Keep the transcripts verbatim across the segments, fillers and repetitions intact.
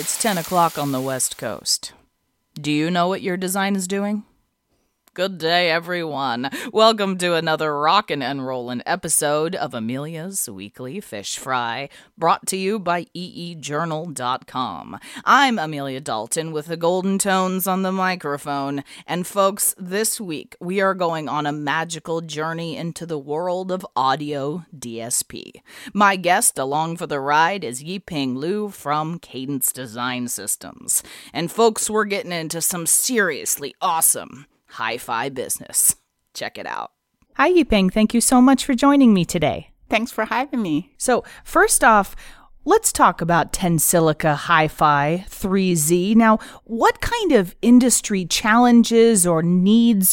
It's ten o'clock on the West Coast. Do you know what your design is doing? Good day, everyone. Welcome to another rockin' and rollin' episode of Amelia's Weekly Fish Fry, brought to you by e e journal dot com. I'm Amelia Dalton with the golden tones on the microphone, and folks, this week we are going on a magical journey into the world of audio D S P. My guest along for the ride is Yiping Liu from Cadence Design Systems. And folks, we're getting into some seriously awesome hi-fi business. Check it out. Hi, Yiping. Thank you so much for joining me today. Thanks for having me. So, first off, let's talk about Tensilica Hi-Fi three Z. Now, what kind of industry challenges or needs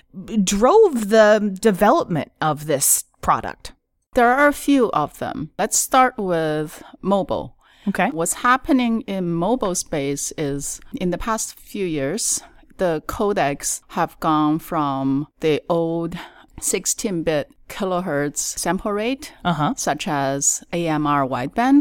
drove the development of this product? There are a few of them. Let's start with mobile. Okay. What's happening in mobile space is in the past few years, the codecs have gone from the old sixteen-bit kilohertz sample rate, uh-huh. such as A M R wideband,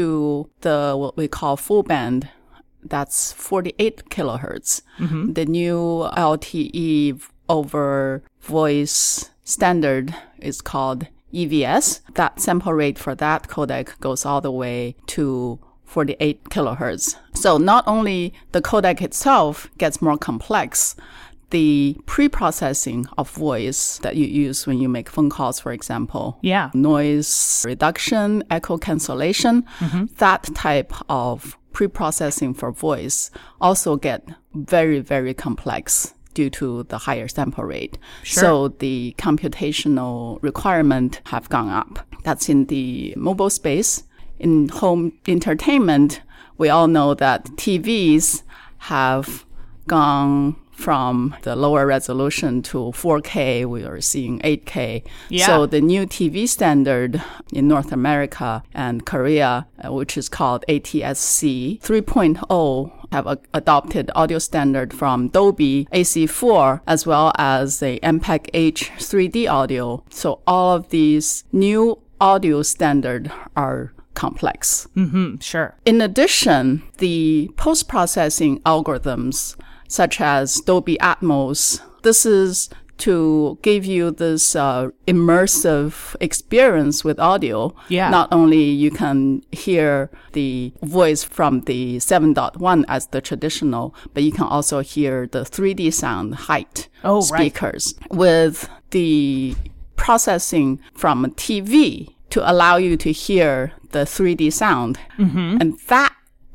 to the what we call full band. That's forty-eight kilohertz. Mm-hmm. The new L T E over voice standard is called E V S. That sample rate for that codec goes all the way to forty-eight kilohertz. So not only the codec itself gets more complex, the pre-processing of voice that you use when you make phone calls, for example, yeah, noise reduction, echo cancellation, mm-hmm. that type of pre-processing for voice also get very, very complex due to the higher sample rate. Sure. So the computational requirement have gone up. That's in the mobile space. In home entertainment, we all know that T Vs have gone from the lower resolution to four K. We are seeing eight K. Yeah. So the new T V standard in North America and Korea, uh, which is called A T S C three point oh, have a- adopted audio standard from Dolby A C four, as well as the M P E G H three D audio. So all of these new audio standard are complex. Mm-hmm, sure. In addition, the post-processing algorithms, such as Dolby Atmos, this is to give you this uh, immersive experience with audio. Yeah. Not only you can hear the voice from the seven point one as the traditional, but you can also hear the three D sound height oh, speakers right. with the processing from a T V to allow you to hear the three D sound. Mm-hmm. And that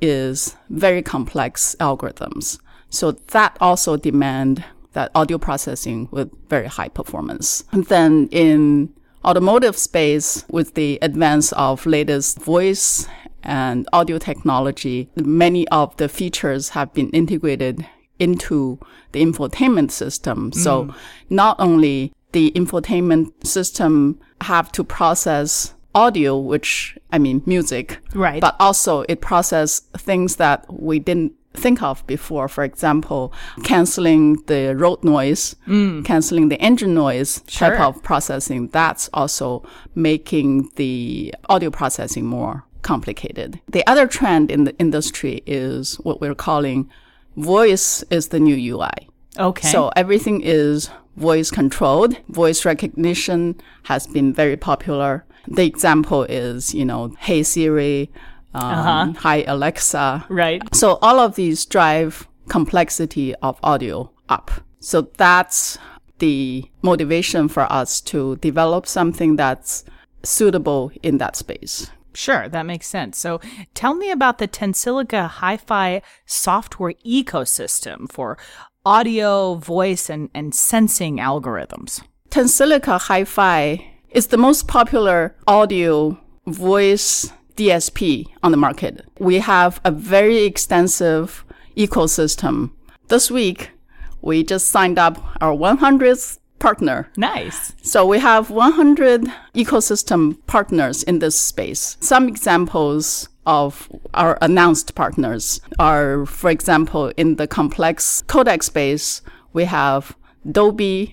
is very complex algorithms. So that also demand that audio processing with very high performance. And then in automotive space, with the advance of latest voice and audio technology, many of the features have been integrated into the infotainment system. Mm. So not only the infotainment system have to process audio, which, I mean, music. Right. But also it process things that we didn't think of before. For example, canceling the road noise, mm. canceling the engine noise sure. type of processing. That's also making the audio processing more complicated. The other trend in the industry is what we're calling voice is the new U I. Okay. So everything is voice controlled. Voice recognition has been very popular. The example is, you know, Hey Siri, um, uh-huh. Hi Alexa. Right. So all of these drive complexity of audio up. So that's the motivation for us to develop something that's suitable in that space. Sure, that makes sense. So tell me about the Tensilica Hi-Fi software ecosystem for audio, voice, and, and sensing algorithms. Tensilica Hi-Fi is the most popular audio voice D S P on the market. We have a very extensive ecosystem. This week, we just signed up our one hundredth partner. Nice. So we have one hundred ecosystem partners in this space. Some examples of our announced partners are, for example, in the complex codec space, we have Dolby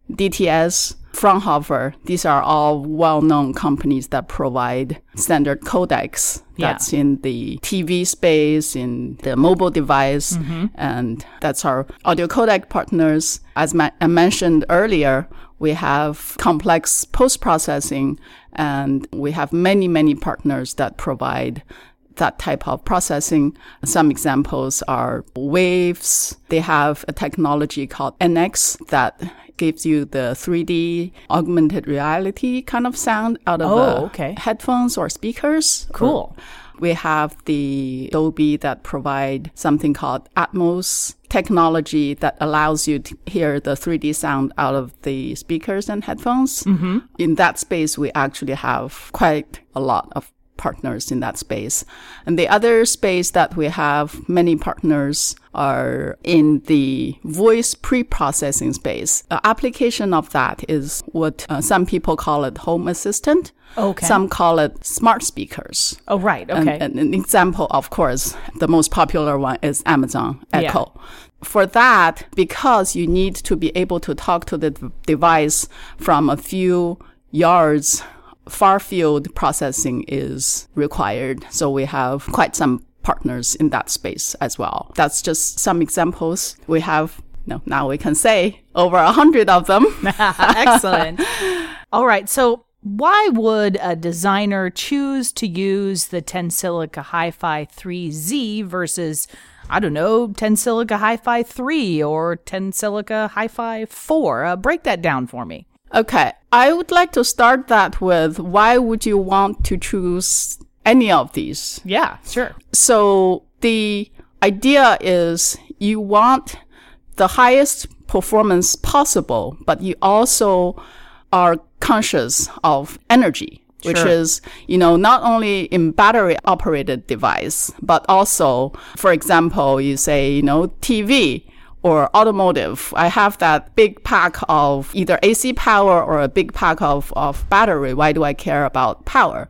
D T S, Fraunhofer. These are all well-known companies that provide standard codecs. That's yeah. in the T V space, in the mobile device, mm-hmm. and that's our audio codec partners. As ma- I mentioned earlier, we have complex post-processing, and we have many, many partners that provide that type of processing. Some examples are Waves. They have a technology called N X that gives you the three D augmented reality kind of sound out of oh, uh, okay. headphones or speakers. Cool. We have the Dolby that provide something called Atmos technology that allows you to hear the three D sound out of the speakers and headphones. Mm-hmm. In that space, we actually have quite a lot of partners in that space. And the other space that we have many partners are in the voice pre-processing space. The application of that is what uh, some people call it home assistant. Okay. Some call it smart speakers. Oh, right. Okay. And, and an example, of course, the most popular one is Amazon Echo. Yeah. For that, because you need to be able to talk to the d- device from a few yards, far field processing is required. So we have quite some partners in that space as well. That's just some examples. We have, no, now we can say over a hundred of them. Excellent. All right. So why would a designer choose to use the Tensilica Hi-Fi three Z versus, I don't know, Tensilica Hi-Fi three or Tensilica Hi-Fi four? Uh, break that down for me. Okay, I would like to start that with why would you want to choose any of these? Yeah, sure. So the idea is you want the highest performance possible, but you also are conscious of energy, which Sure. is, you know, not only in battery operated device, but also, for example, you say, you know, T V or automotive, I have that big pack of either A C power or a big pack of, of battery. Why do I care about power?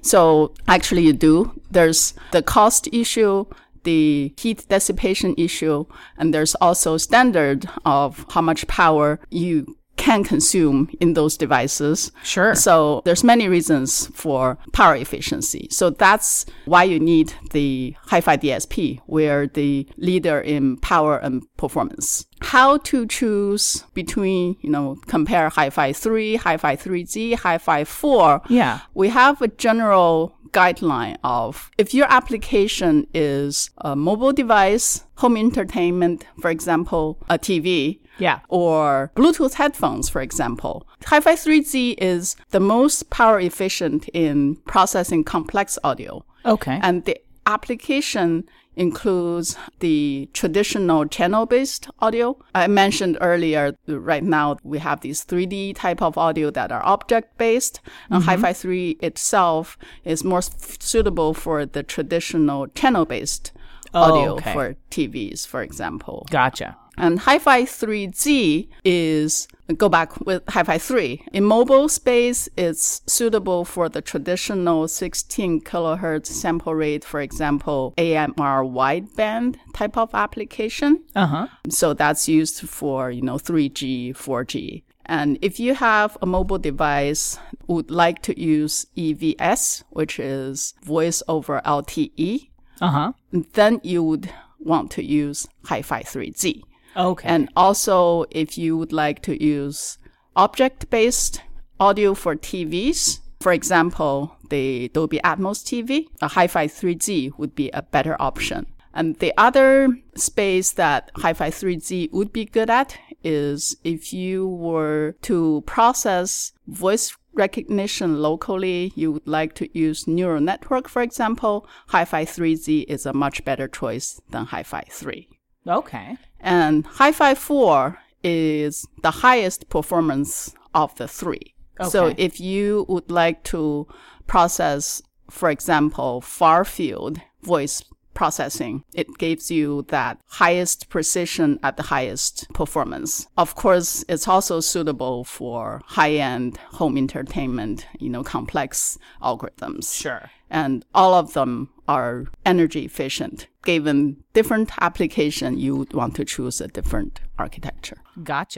So actually you do. There's the cost issue, the heat dissipation issue, and there's also standard of how much power you can consume in those devices. Sure. So there's many reasons for power efficiency. So that's why you need the Hi-Fi D S P. We're the leader in power and performance. How to choose between, you know, compare Hi-Fi three, Hi-Fi three Z, Hi-Fi four. Yeah. We have a general guideline of if your application is a mobile device, home entertainment, for example, a T V, Yeah. or Bluetooth headphones, for example. Hi-Fi three Z is the most power efficient in processing complex audio. Okay. And the application includes the traditional channel-based audio. I mentioned earlier, right now we have these three D type of audio that are object-based. And mm-hmm. Hi-Fi three itself is more f- suitable for the traditional channel-based oh, audio okay. for T Vs, for example. Gotcha. And Hi-Fi three Z is, go back with Hi-Fi three. In mobile space, it's suitable for the traditional sixteen kilohertz sample rate, for example, A M R wideband type of application. Uh-huh. So that's used for, you know, three G, four G. And if you have a mobile device, would like to use E V S, which is voice over L T E, Uh-huh. then you would want to use Hi-Fi three Z. Okay. And also, if you would like to use object-based audio for T Vs, for example, the Dolby Atmos T V, a Hi-Fi three Z would be a better option. And the other space that Hi-Fi three Z would be good at is if you were to process voice recognition locally, you would like to use neural network, for example, Hi-Fi three Z is a much better choice than Hi-Fi three. Okay. And Hi-Fi four is the highest performance of the three. Okay. So if you would like to process, for example, far field voice processing, it gives you that highest precision at the highest performance. Of course, it's also suitable for high-end home entertainment, you know, complex algorithms. Sure. And all of them are energy efficient. Given different application, you would want to choose a different architecture. Gotcha.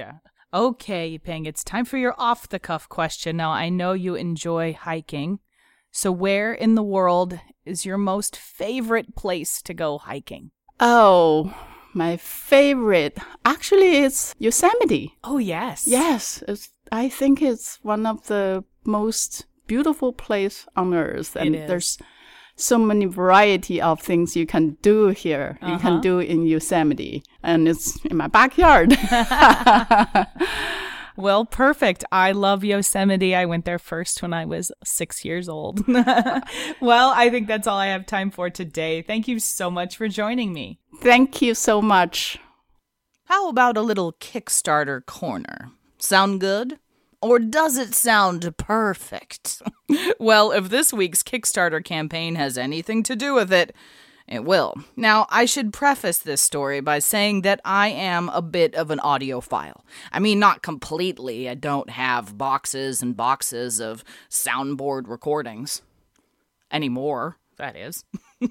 Okay, Yiping, it's time for your off-the-cuff question. Now, I know you enjoy hiking. So where in the world is your most favorite place to go hiking? Oh, my favorite. Actually, it's Yosemite. Oh, yes. Yes. It's, I think it's one of the most beautiful place on earth. And It is. There's so many variety of things you can do here. You Uh-huh. can do in Yosemite. And it's in my backyard. Well, perfect. I love Yosemite. I went there first when I was six years old. Well, I think that's all I have time for today. Thank you so much for joining me. Thank you so much. How about a little Kickstarter corner? Sound good? Or does it sound perfect? Well, if this week's Kickstarter campaign has anything to do with it, it will. Now, I should preface this story by saying that I am a bit of an audiophile. I mean, not completely. I don't have boxes and boxes of soundboard recordings. Anymore, that is.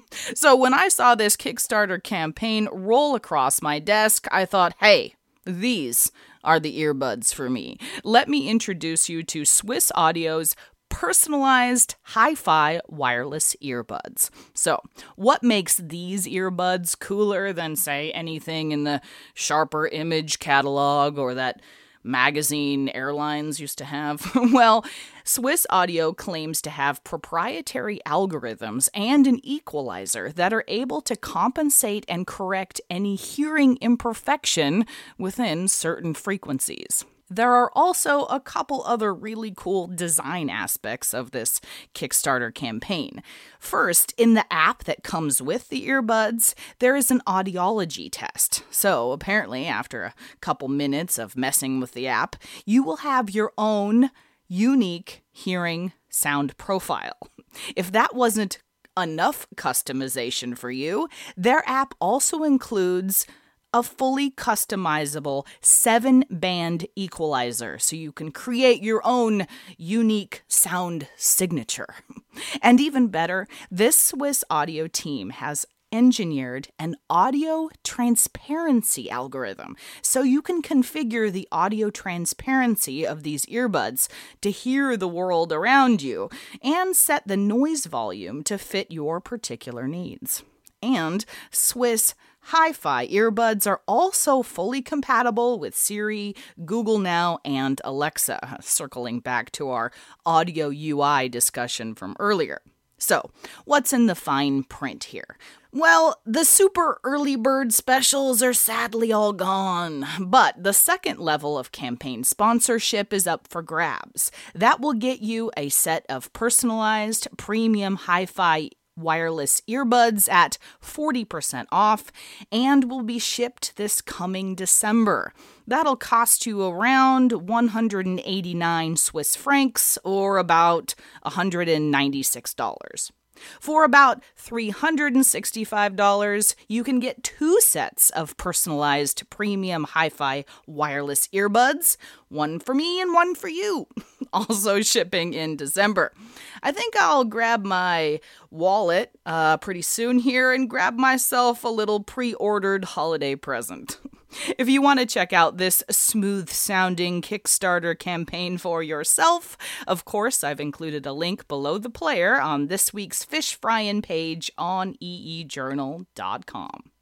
So when I saw this Kickstarter campaign roll across my desk, I thought, hey, these are the earbuds for me. Let me introduce you to Swiss Audio's personalized hi-fi wireless earbuds. So, what makes these earbuds cooler than, say, anything in the Sharper Image catalog or that magazine airlines used to have? Well, Swiss Audio claims to have proprietary algorithms and an equalizer that are able to compensate and correct any hearing imperfection within certain frequencies. There are also a couple other really cool design aspects of this Kickstarter campaign. First, in the app that comes with the earbuds, there is an audiology test. So apparently, after a couple minutes of messing with the app, you will have your own unique hearing sound profile. If that wasn't enough customization for you, their app also includes a fully customizable seven-band equalizer, so you can create your own unique sound signature. And even better, this Swiss Audio team has engineered an audio transparency algorithm, so you can configure the audio transparency of these earbuds to hear the world around you and set the noise volume to fit your particular needs. And Swiss Hi-Fi earbuds are also fully compatible with Siri, Google Now, and Alexa, circling back to our audio U I discussion from earlier. So, what's in the fine print here? Well, the super early bird specials are sadly all gone, but the second level of campaign sponsorship is up for grabs. That will get you a set of personalized premium hi-fi wireless earbuds at forty percent off and will be shipped this coming December. That'll cost you around one hundred eighty-nine Swiss francs or about one hundred ninety-six dollars. For about three hundred sixty-five dollars, you can get two sets of personalized premium hi-fi wireless earbuds, one for me and one for you, also shipping in December. I think I'll grab my wallet uh, pretty soon here and grab myself a little pre-ordered holiday present. If you want to check out this smooth-sounding Kickstarter campaign for yourself, of course, I've included a link below the player on this week's Fish Fryin' page on e e journal dot com.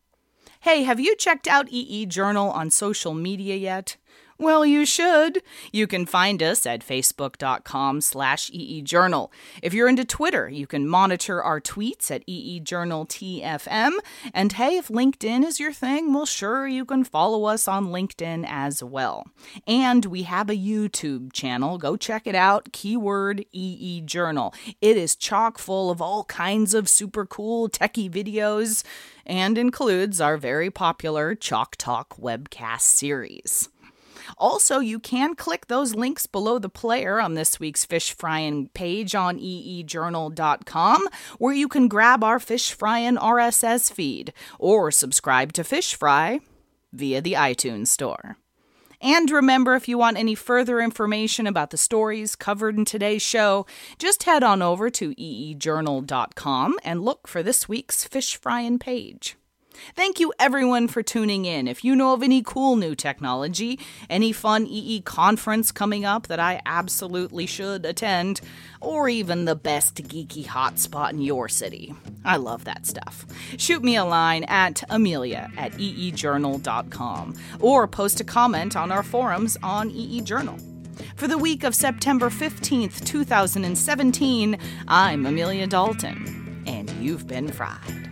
Hey, have you checked out E E Journal on social media yet? Well, you should. You can find us at facebook.com slash eejournal. If you're into Twitter, you can monitor our tweets at eejournaltfm. And hey, if LinkedIn is your thing, well, sure, you can follow us on LinkedIn as well. And we have a YouTube channel. Go check it out. Keyword eejournal. It is chock full of all kinds of super cool techie videos and includes our very popular Chalk Talk webcast series. Also, you can click those links below the player on this week's Fish Fryin' page on e e journal dot com, where you can grab our Fish Fryin' R S S feed or subscribe to Fish Fry via the iTunes Store. And remember, if you want any further information about the stories covered in today's show, just head on over to e e journal dot com and look for this week's Fish Fryin' page. Thank you everyone for tuning in. If you know of any cool new technology, any fun E E conference coming up that I absolutely should attend, or even the best geeky hotspot in your city, I love that stuff. Shoot me a line at amelia at e e journal dot com or post a comment on our forums on E E Journal. For the week of September fifteenth, two thousand seventeen, I'm Amelia Dalton, and you've been fried.